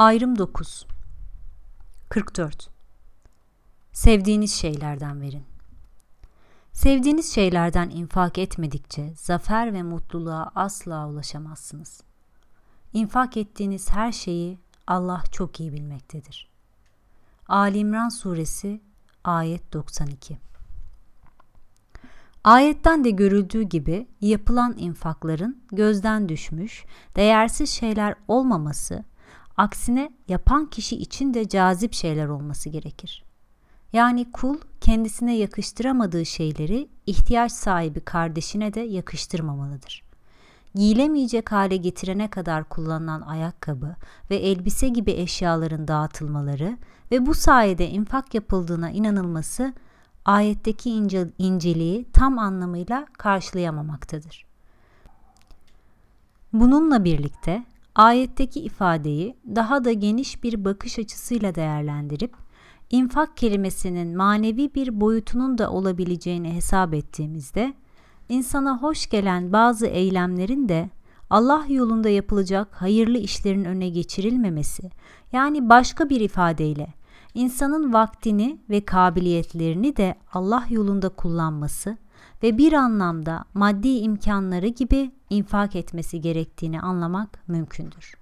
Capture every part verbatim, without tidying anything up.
Ayrım dokuz. kırk dört. Sevdiğiniz şeylerden verin. Sevdiğiniz şeylerden infak etmedikçe zafer ve mutluluğa asla ulaşamazsınız. İnfak ettiğiniz her şeyi Allah çok iyi bilmektedir. Ali İmran Suresi ayet doksan iki. Ayetten de görüldüğü gibi yapılan infakların gözden düşmüş, değersiz şeyler olmaması, aksine yapan kişi için de cazip şeyler olması gerekir. Yani kul kendisine yakıştıramadığı şeyleri ihtiyaç sahibi kardeşine de yakıştırmamalıdır. Giyilemeyecek hale getirene kadar kullanılan ayakkabı ve elbise gibi eşyaların dağıtılmaları ve bu sayede infak yapıldığına inanılması ayetteki ince, inceliği tam anlamıyla karşılayamamaktadır. Bununla birlikte ayetteki ifadeyi daha da geniş bir bakış açısıyla değerlendirip infak kelimesinin manevi bir boyutunun da olabileceğini hesap ettiğimizde insana hoş gelen bazı eylemlerin de Allah yolunda yapılacak hayırlı işlerin öne geçirilmemesi, yani başka bir ifadeyle insanın vaktini ve kabiliyetlerini de Allah yolunda kullanması ve bir anlamda maddi imkanları gibi infak etmesi gerektiğini anlamak mümkündür.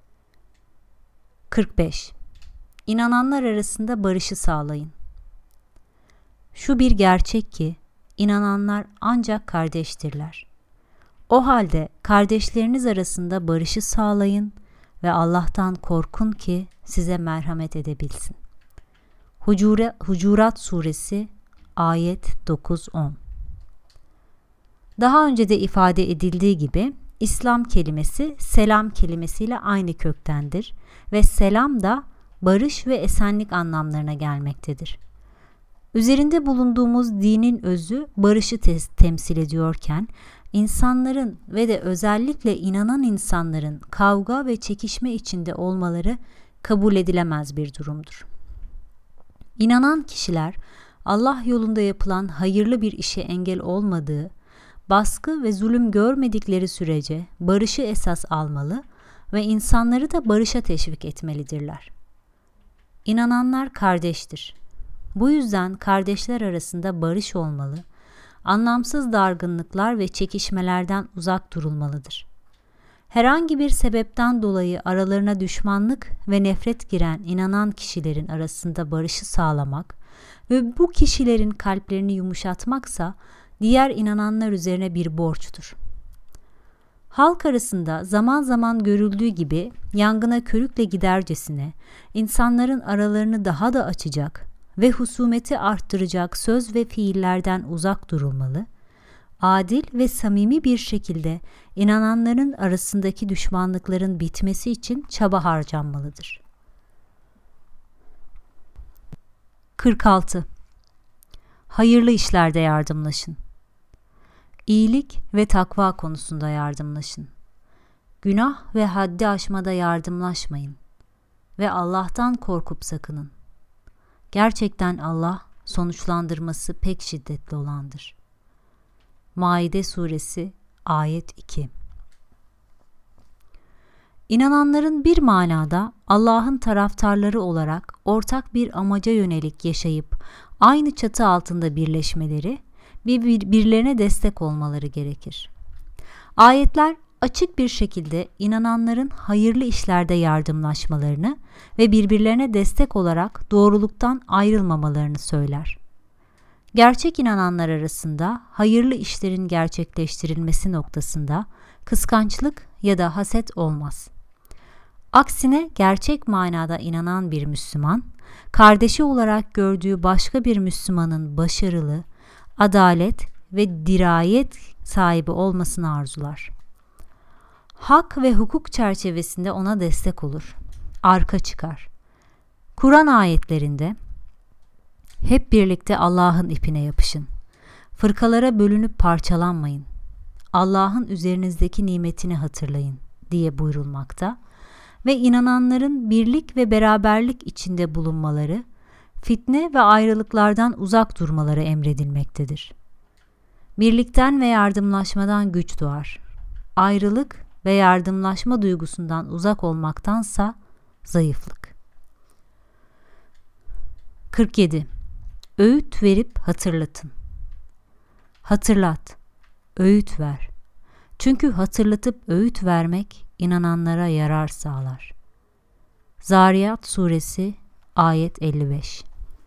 kırk beş. İnananlar arasında barışı sağlayın. Şu bir gerçek ki inananlar ancak kardeştirler. O halde kardeşleriniz arasında barışı sağlayın ve Allah'tan korkun ki size merhamet edebilsin. Hucure, Hucurat Suresi ayet dokuz on. Daha önce de ifade edildiği gibi İslam kelimesi selam kelimesiyle aynı köktendir ve selam da barış ve esenlik anlamlarına gelmektedir. Üzerinde bulunduğumuz dinin özü barışı te- temsil ediyorken, insanların ve de özellikle inanan insanların kavga ve çekişme içinde olmaları kabul edilemez bir durumdur. İnanan kişiler, Allah yolunda yapılan hayırlı bir işe engel olmadığı, baskı ve zulüm görmedikleri sürece barışı esas almalı ve insanları da barışa teşvik etmelidirler. İnananlar kardeştir. Bu yüzden kardeşler arasında barış olmalı, anlamsız dargınlıklar ve çekişmelerden uzak durulmalıdır. Herhangi bir sebepten dolayı aralarına düşmanlık ve nefret giren inanan kişilerin arasında barışı sağlamak ve bu kişilerin kalplerini yumuşatmaksa diğer inananlar üzerine bir borçtur. Halk arasında zaman zaman görüldüğü gibi yangına körükle gidercesine insanların aralarını daha da açacak ve husumeti arttıracak söz ve fiillerden uzak durulmalı, adil ve samimi bir şekilde inananların arasındaki düşmanlıkların bitmesi için çaba harcanmalıdır. kırk altı. Hayırlı işlerde yardımlaşın. İyilik ve takva konusunda yardımlaşın. Günah ve haddi aşmada yardımlaşmayın ve Allah'tan korkup sakının. Gerçekten Allah sonuçlandırması pek şiddetli olandır. Maide Suresi ayet iki. İnananların bir manada Allah'ın taraftarları olarak ortak bir amaca yönelik yaşayıp aynı çatı altında birleşmeleri ve birbirlerine destek olmaları gerekir. Ayetler açık bir şekilde inananların hayırlı işlerde yardımlaşmalarını ve birbirlerine destek olarak doğruluktan ayrılmamalarını söyler. Gerçek inananlar arasında hayırlı işlerin gerçekleştirilmesi noktasında kıskançlık ya da haset olmaz. Aksine gerçek manada inanan bir Müslüman, kardeşi olarak gördüğü başka bir Müslümanın başarılı, adalet ve dirayet sahibi olmasını arzular. Hak ve hukuk çerçevesinde ona destek olur, arka çıkar. Kur'an ayetlerinde hep birlikte Allah'ın ipine yapışın, fırkalara bölünüp parçalanmayın, Allah'ın üzerinizdeki nimetini hatırlayın diye buyurulmakta ve inananların birlik ve beraberlik içinde bulunmaları, fitne ve ayrılıklardan uzak durmaları emredilmektedir. Birlikten ve yardımlaşmadan güç doğar. Ayrılık ve yardımlaşma duygusundan uzak olmaktansa zayıflık. kırk yedi. Öğüt verip hatırlatın. Hatırlat, öğüt ver. Çünkü hatırlatıp öğüt vermek inananlara yarar sağlar. Zariyat Suresi ayet elli beş.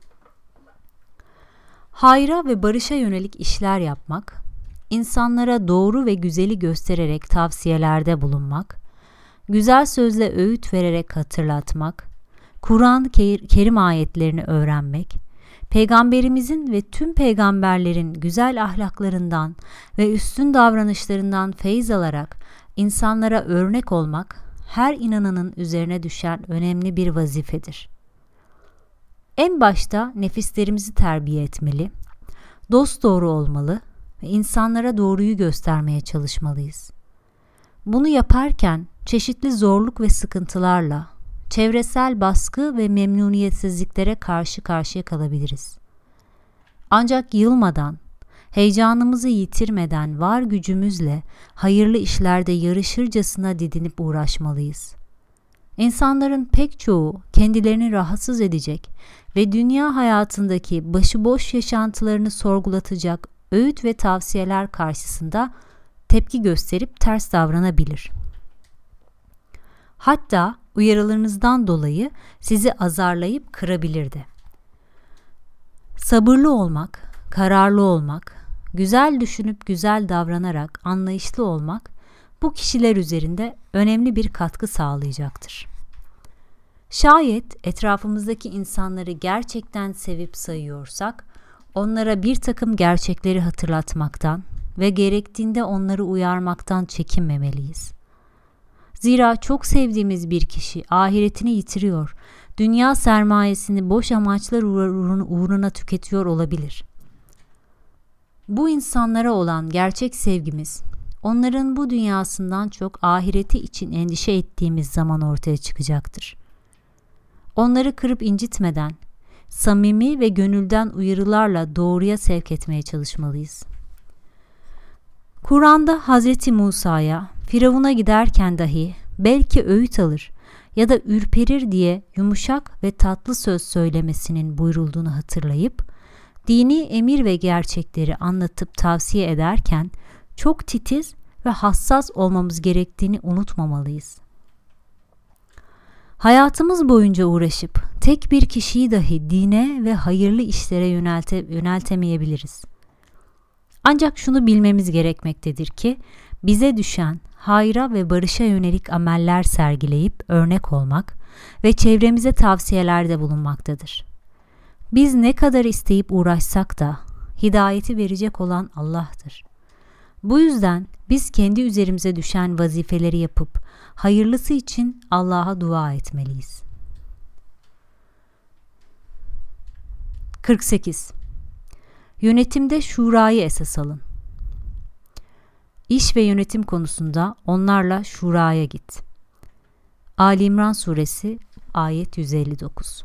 Hayra ve barışa yönelik işler yapmak, insanlara doğru ve güzeli göstererek tavsiyelerde bulunmak, güzel sözle öğüt vererek hatırlatmak, Kur'an-ı Kerim ayetlerini öğrenmek, Peygamberimizin ve tüm peygamberlerin güzel ahlaklarından ve üstün davranışlarından feyz alarak insanlara örnek olmak, her inananın üzerine düşen önemli bir vazifedir. En başta nefislerimizi terbiye etmeli, dosdoğru olmalı ve insanlara doğruyu göstermeye çalışmalıyız. Bunu yaparken çeşitli zorluk ve sıkıntılarla, çevresel baskı ve memnuniyetsizliklere karşı karşıya kalabiliriz. Ancak yılmadan, heyecanımızı yitirmeden var gücümüzle hayırlı işlerde yarışırcasına didinip uğraşmalıyız. İnsanların pek çoğu kendilerini rahatsız edecek ve dünya hayatındaki başıboş yaşantılarını sorgulatacak öğüt ve tavsiyeler karşısında tepki gösterip ters davranabilir. Hatta uyarılarınızdan dolayı sizi azarlayıp kırabilir de. Sabırlı olmak, kararlı olmak, güzel düşünüp güzel davranarak anlayışlı olmak bu kişiler üzerinde önemli bir katkı sağlayacaktır. Şayet etrafımızdaki insanları gerçekten sevip sayıyorsak, onlara bir takım gerçekleri hatırlatmaktan ve gerektiğinde onları uyarmaktan çekinmemeliyiz. Zira çok sevdiğimiz bir kişi ahiretini yitiriyor, dünya sermayesini boş amaçlar uğruna tüketiyor olabilir. Bu insanlara olan gerçek sevgimiz, onların bu dünyasından çok ahireti için endişe ettiğimiz zaman ortaya çıkacaktır. Onları kırıp incitmeden, samimi ve gönülden uyarılarla doğruya sevk etmeye çalışmalıyız. Kur'an'da Hazreti Musa'ya, Firavun'a giderken dahi belki öğüt alır ya da ürperir diye yumuşak ve tatlı söz söylemesinin buyurulduğunu hatırlayıp, dini emir ve gerçekleri anlatıp tavsiye ederken çok titiz ve hassas olmamız gerektiğini unutmamalıyız. Hayatımız boyunca uğraşıp tek bir kişiyi dahi dine ve hayırlı işlere yönelte, yöneltemeyebiliriz. Ancak şunu bilmemiz gerekmektedir ki bize düşen hayra ve barışa yönelik ameller sergileyip örnek olmak ve çevremize tavsiyelerde bulunmaktadır. Biz ne kadar isteyip uğraşsak da hidayeti verecek olan Allah'tır. Bu yüzden biz kendi üzerimize düşen vazifeleri yapıp hayırlısı için Allah'a dua etmeliyiz. kırk sekiz. Yönetimde şurayı esas alın. İş ve yönetim konusunda onlarla şuraya git. Ali İmran Suresi ayet yüz elli dokuz.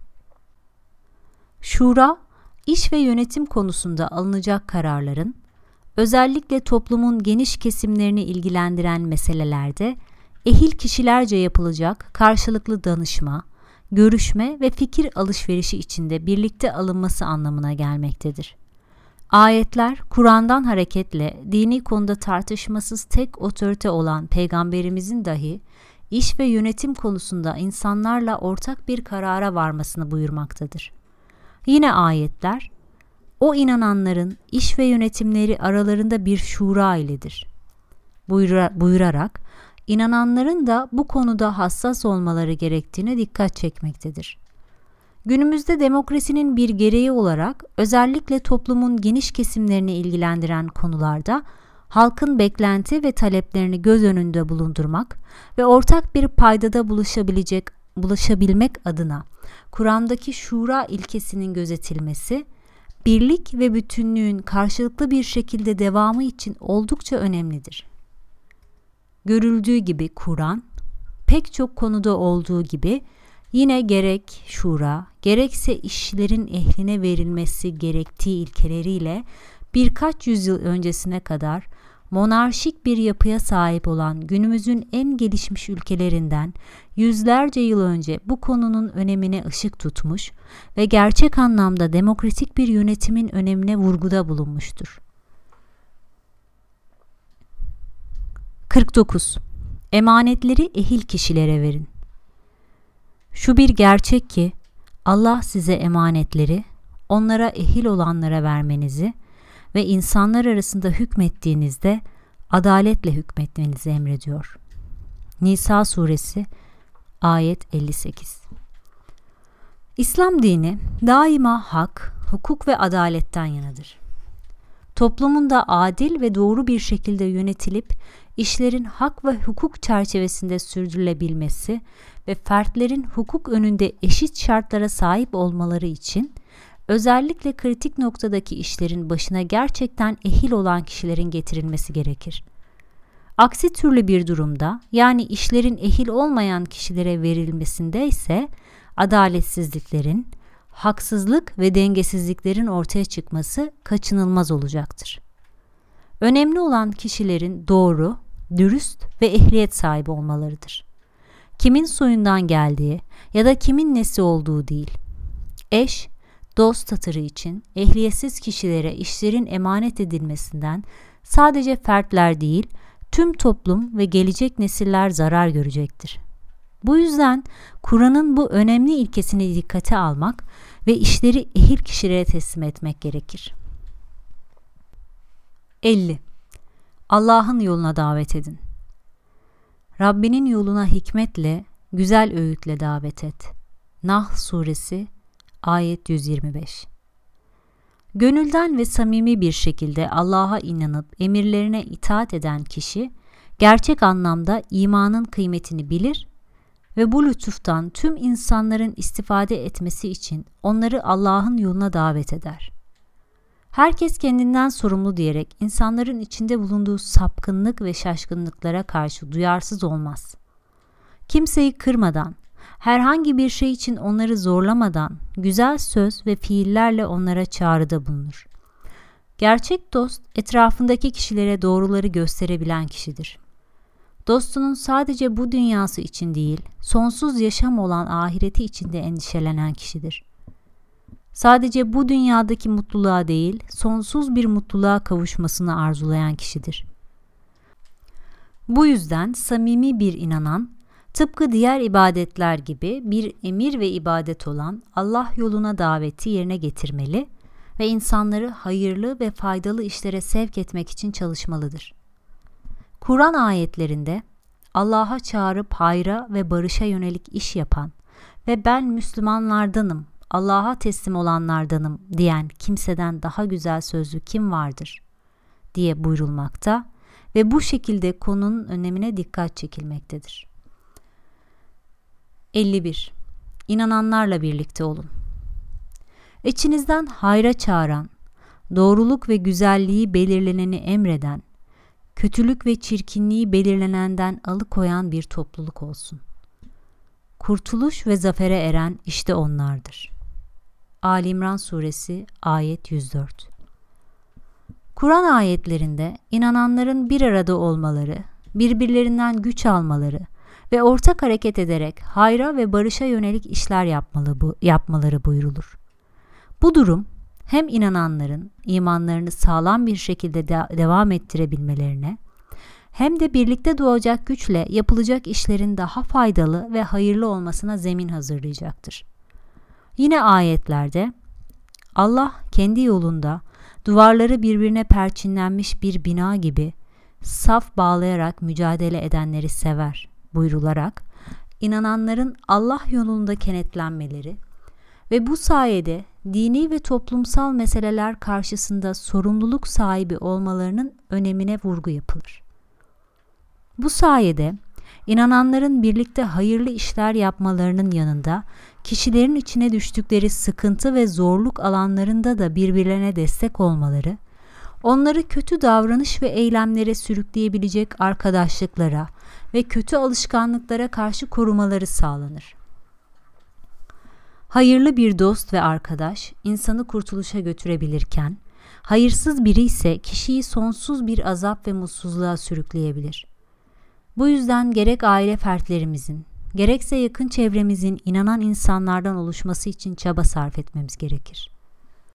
Şura, iş ve yönetim konusunda alınacak kararların, özellikle toplumun geniş kesimlerini ilgilendiren meselelerde ehil kişilerce yapılacak karşılıklı danışma, görüşme ve fikir alışverişi içinde birlikte alınması anlamına gelmektedir. Ayetler, Kur'an'dan hareketle dini konuda tartışmasız tek otorite olan Peygamberimizin dahi iş ve yönetim konusunda insanlarla ortak bir karara varmasını buyurmaktadır. Yine ayetler, o inananların iş ve yönetimleri aralarında bir şura iledir Buyura, buyurarak, inananların da bu konuda hassas olmaları gerektiğine dikkat çekmektedir. Günümüzde demokrasinin bir gereği olarak özellikle toplumun geniş kesimlerini ilgilendiren konularda halkın beklenti ve taleplerini göz önünde bulundurmak ve ortak bir paydada buluşabilecek, buluşabilmek adına Kur'an'daki şura ilkesinin gözetilmesi, birlik ve bütünlüğün karşılıklı bir şekilde devamı için oldukça önemlidir. Görüldüğü gibi Kur'an, pek çok konuda olduğu gibi yine gerek şura, gerekse işlerin ehline verilmesi gerektiği ilkeleriyle birkaç yüzyıl öncesine kadar monarşik bir yapıya sahip olan günümüzün en gelişmiş ülkelerinden yüzlerce yıl önce bu konunun önemine ışık tutmuş ve gerçek anlamda demokratik bir yönetimin önemine vurguda bulunmuştur. kırk dokuz. Emanetleri ehil kişilere verin. Şu bir gerçek ki Allah size emanetleri onlara ehil olanlara vermenizi ve insanlar arasında hükmettiğinizde adaletle hükmetmenizi emrediyor. Nisa suresi ayet elli sekiz. İslam dini daima hak, hukuk ve adaletten yanadır. Toplumunda adil ve doğru bir şekilde yönetilip işlerin hak ve hukuk çerçevesinde sürdürülebilmesi ve fertlerin hukuk önünde eşit şartlara sahip olmaları için özellikle kritik noktadaki işlerin başına gerçekten ehil olan kişilerin getirilmesi gerekir. Aksi türlü bir durumda, yani işlerin ehil olmayan kişilere verilmesinde ise adaletsizliklerin, haksızlık ve dengesizliklerin ortaya çıkması kaçınılmaz olacaktır. Önemli olan kişilerin doğru, dürüst ve ehliyet sahibi olmalarıdır. Kimin soyundan geldiği ya da kimin nesi olduğu değil. Eş, dost hatırı için ehliyetsiz kişilere işlerin emanet edilmesinden sadece fertler değil, tüm toplum ve gelecek nesiller zarar görecektir. Bu yüzden Kur'an'ın bu önemli ilkesini dikkate almak ve işleri ehil kişilere teslim etmek gerekir. elli. Allah'ın yoluna davet edin. Rabbinin yoluna hikmetle, güzel öğütle davet et. Nahl suresi ayet yüz yirmi beş. Gönülden ve samimi bir şekilde Allah'a inanıp emirlerine itaat eden kişi, gerçek anlamda imanın kıymetini bilir ve bu lütuftan tüm insanların istifade etmesi için onları Allah'ın yoluna davet eder. Herkes kendinden sorumlu diyerek insanların içinde bulunduğu sapkınlık ve şaşkınlıklara karşı duyarsız olmaz. Kimseyi kırmadan, herhangi bir şey için onları zorlamadan güzel söz ve fiillerle onlara çağrıda bulunur. Gerçek dost, etrafındaki kişilere doğruları gösterebilen kişidir. Dostunun sadece bu dünyası için değil, sonsuz yaşam olan ahireti için de endişelenen kişidir. Sadece bu dünyadaki mutluluğa değil, sonsuz bir mutluluğa kavuşmasını arzulayan kişidir. Bu yüzden samimi bir inanan, tıpkı diğer ibadetler gibi bir emir ve ibadet olan Allah yoluna daveti yerine getirmeli ve insanları hayırlı ve faydalı işlere sevk etmek için çalışmalıdır. Kur'an ayetlerinde Allah'a çağırıp hayra ve barışa yönelik iş yapan ve ben Müslümanlardanım, Allah'a teslim olanlardanım diyen kimseden daha güzel sözlü kim vardır diye buyurulmakta ve bu şekilde konunun önemine dikkat çekilmektedir. elli bir. İnananlarla birlikte olun. İçinizden hayra çağıran, doğruluk ve güzelliği belirleneni emreden, kötülük ve çirkinliği belirlenenden alıkoyan bir topluluk olsun. Kurtuluş ve zafere eren işte onlardır. Ali İmran suresi ayet yüz dört. Kur'an ayetlerinde inananların bir arada olmaları, birbirlerinden güç almaları ve ortak hareket ederek hayra ve barışa yönelik işler yapmalı bu, yapmaları buyrulur. Bu durum hem inananların imanlarını sağlam bir şekilde de, devam ettirebilmelerine hem de birlikte doğacak güçle yapılacak işlerin daha faydalı ve hayırlı olmasına zemin hazırlayacaktır. Yine ayetlerde Allah kendi yolunda duvarları birbirine perçinlenmiş bir bina gibi saf bağlayarak mücadele edenleri sever buyrularak inananların Allah yolunda kenetlenmeleri ve bu sayede dini ve toplumsal meseleler karşısında sorumluluk sahibi olmalarının önemine vurgu yapılır. Bu sayede inananların birlikte hayırlı işler yapmalarının yanında kişilerin içine düştükleri sıkıntı ve zorluk alanlarında da birbirlerine destek olmaları, onları kötü davranış ve eylemlere sürükleyebilecek arkadaşlıklara ve kötü alışkanlıklara karşı korumaları sağlanır. Hayırlı bir dost ve arkadaş insanı kurtuluşa götürebilirken, Hayırsız biri ise kişiyi sonsuz bir azap ve mutsuzluğa sürükleyebilir. Bu yüzden gerek aile fertlerimizin, gerekse yakın çevremizin inanan insanlardan oluşması için çaba sarf etmemiz gerekir.